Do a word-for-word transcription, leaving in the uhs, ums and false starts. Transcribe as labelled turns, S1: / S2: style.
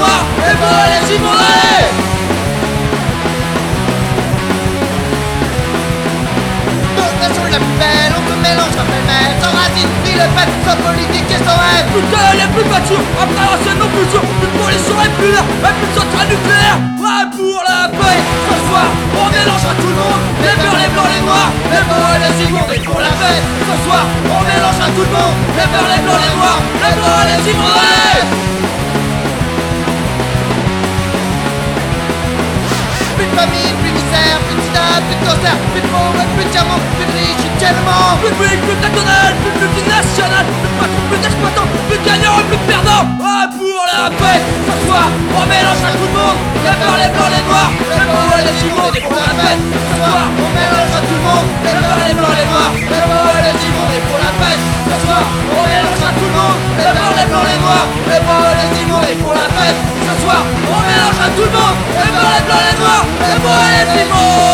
S1: noirs, les beaux et les immondes.
S2: Notre nation est la plus belle, on te mélange un pêle-mêle, sans racine, ni le fait, sans politique et sans haine.
S1: Plus de les plus matures, après c'est nos plus sûrs, plus de pollution et plus d'air, et plus de centrales nucléaires. Ouais, pour la paix, ce soir, on mélangera tout le monde, les blancs, les blancs, les noirs, les beaux et les immondes. Et pour la fête, ce soir, on mélangera tout le monde, les blancs, les blancs, les noirs, les beaux et les immondes.
S2: Plus de famille, plus de misère, plus de sida, plus de cancer, plus de pauvres, plus de diamants, plus de riches, tellement.
S1: Plus de pays, plus de national, plus de multinational, plus de patrons, plus d'exploitants, plus de gagnants et plus de perdants. Ouais, pour la paix, ce soir, on mélangera tout le monde, les blancs, les blancs, les noirs, les beaux et les immondes. Et pour la fête, ce soir, on mélangera tout le monde, les blancs, les blancs, les noirs, les beaux et les immondes. Et pour la fête, ce soir, on mélangera tout le monde, les blancs, les blancs, les noirs, les beaux et les immondes. Et pour la fête, ce soir, on mélangera tout le monde, les blancs, les blancs, les noirs, les beaux et les immondes.